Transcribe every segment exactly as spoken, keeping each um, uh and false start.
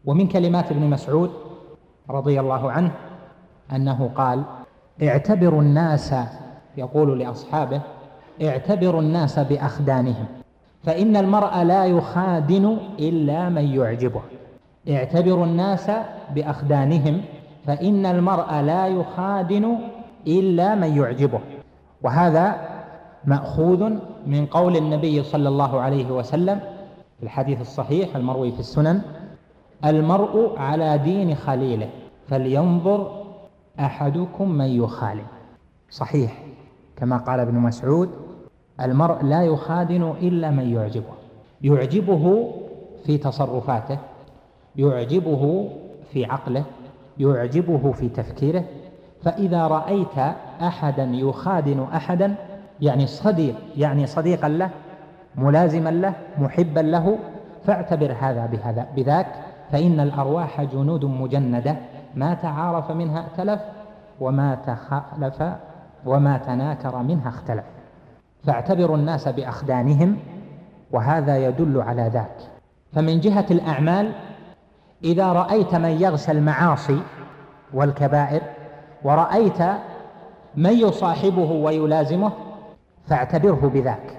ومن كلمات ابن مسعود رضي الله عنه أنه قال: اعتبروا الناس، يقول لأصحابه: اعتبروا الناس بأخدانهم، فإن المرء لا يخادن إلا من يعجبه. اعتبروا الناس بأخدانهم فإن المرء لا يخادن إلا من يعجبه. وهذا مأخوذ من قول النبي صلى الله عليه وسلم في الحديث الصحيح المروي في السنن: المرء على دين خليله فلينظر أحدكم من يخالل. صحيح كما قال ابن مسعود: المرء لا يخادن إلا من يعجبه، يعجبه في تصرفاته، يعجبه في عقله، يعجبه في تفكيره. فإذا رأيت أحدا يخادن أحدا، يعني صديق يعني صديقا له، ملازما له، محبا له، فاعتبر هذا بهذا بذاك، فإن الأرواح جنود مجندة ما تعارف منها ائتلف وما تخالف وما تناكر منها اختلف. فاعتبروا الناس بأخدانهم، وهذا يدل على ذاك. فمن جهة الأعمال، إذا رأيت من يغشى المعاصي والكبائر ورأيت من يصاحبه ويلازمه فاعتبره بذاك،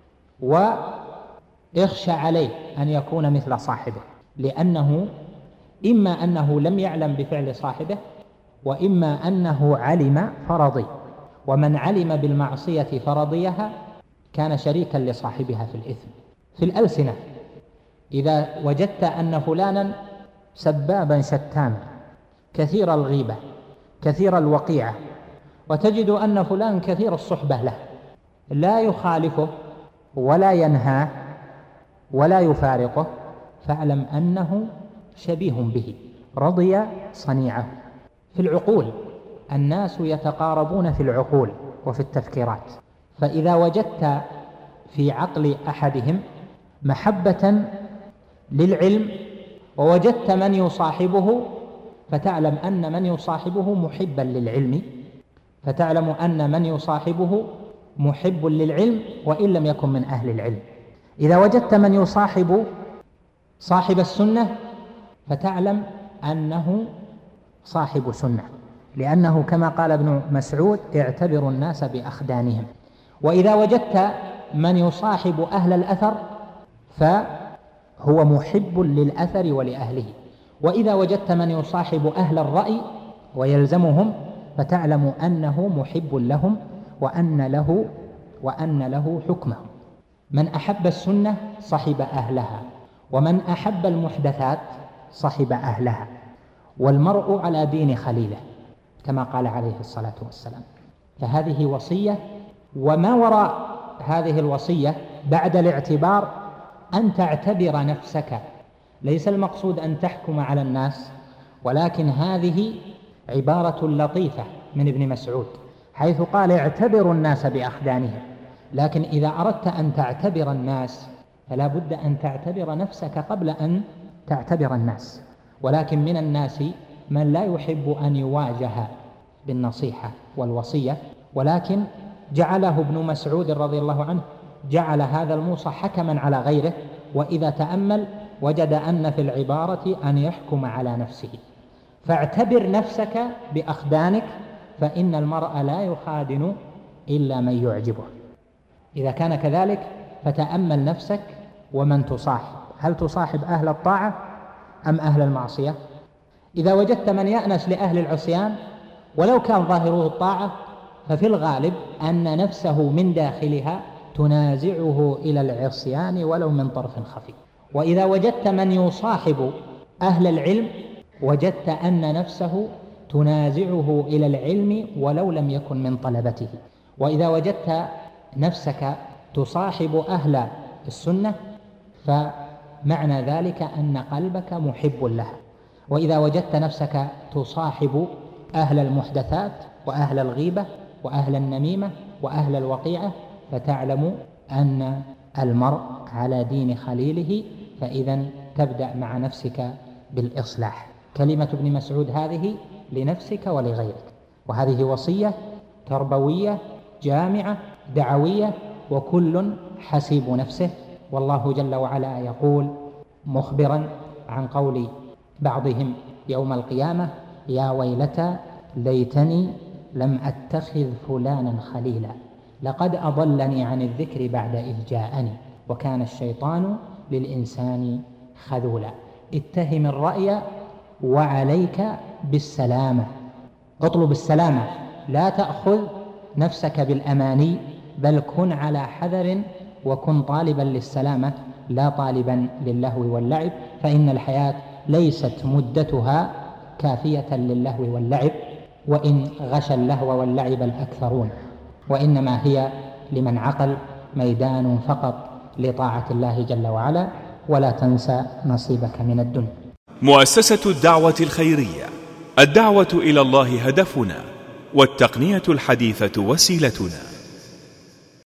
واخشى عليه أن يكون مثل صاحبه، لأنه إما أنه لم يعلم بفعل صاحبه، وإما أنه علم فرضي، ومن علم بالمعصية فرضيها كان شريكا لصاحبها في الإثم. في الألسنة، إذا وجدت أن فلانا سبابا شتاما كثير الغيبة كثير الوقيعة، وتجد أن فلان كثير الصحبة له، لا يخالفه ولا ينهاه ولا يفارقه، فاعلم أنه شبيه به، رضي صنيعه. في العقول، الناس يتقاربون في العقول وفي التفكيرات، فإذا وجدت في عقل أحدهم محبة للعلم ووجدت من يصاحبه، فتعلم أن من يصاحبه محبا للعلم، فتعلم أن من يصاحبه محب للعلم وإن لم يكن من أهل العلم. إذا وجدت من يصاحب صاحب السنة فتعلم أنه صاحب سنة، لأنه كما قال ابن مسعود: اعتبروا الناس بأخدانهم. وإذا وجدت من يصاحب أهل الأثر فهو محب للأثر ولأهله. وإذا وجدت من يصاحب أهل الرأي ويلزمهم فتعلم أنه محب لهم وأن له وأن له حكمهم. من أحب السنة صحب أهلها، ومن أحب المحدثات صحب أهلها، والمرء على دين خليله كما قال عليه الصلاة والسلام. فهذه وصية، وما وراء هذه الوصية بعد الاعتبار أن تعتبر نفسك. ليس المقصود أن تحكم على الناس، ولكن هذه عبارة لطيفة من ابن مسعود حيث قال: اعتبروا الناس بأخدانهم. لكن إذا أردت أن تعتبر الناس فلا بد أن تعتبر نفسك قبل أن تعتبر الناس. ولكن من الناس من لا يحب أن يواجه بالنصيحة والوصية، ولكن جعله ابن مسعود رضي الله عنه جعل هذا الموصى حكما على غيره، وإذا تأمل وجد أن في العبارة أن يحكم على نفسه. فاعتبر نفسك بأخدانك، فإن المرء لا يخادن إلا من يعجبه. إذا كان كذلك فتأمل نفسك ومن تصاحب، هل تصاحب أهل الطاعة أم أهل المعصية؟ إذا وجدت من يأنس لأهل العصيان ولو كان ظاهره الطاعة، ففي الغالب أن نفسه من داخلها تنازعه إلى العصيان ولو من طرف خفي. وإذا وجدت من يصاحب أهل العلم وجدت أن نفسه تنازعه إلى العلم ولو لم يكن من طلبته. وإذا وجدت نفسك تصاحب أهل السنة فمعنى ذلك أن قلبك محب لها. وإذا وجدت نفسك تصاحب أهل المحدثات وأهل الغيبة وأهل النميمة وأهل الوقيعة فتعلم أن المرء على دين خليله، فإذا تبدأ مع نفسك بالإصلاح. كلمة ابن مسعود هذه لنفسك ولغيرك، وهذه وصية تربوية جامعة دعوية، وكل حسيب نفسه. والله جل وعلا يقول مخبرا عن قول بعضهم يوم القيامة: يا ويلتى ليتني لم أتخذ فلانا خليلا لقد أضلني عن الذكر بعد إذ جاءني وكان الشيطان للإنسان خذولا. اتهم الرأي وعليك بالسلامة، اطلب السلامة، لا تأخذ نفسك بالأماني، بل كن على حذر وكن طالبا للسلامة لا طالبا للهو واللعب، فإن الحياة ليست مدتها كافية للهو واللعب، وإن غشى اللهو واللعب الأكثرون، وإنما هي لمن عقل ميدان فقط لطاعة الله جل وعلا. ولا تنسى نصيبك من الدنيا. مؤسسة الدعوة الخيرية، الدعوة إلى الله هدفنا، والتقنية الحديثة وسيلتنا.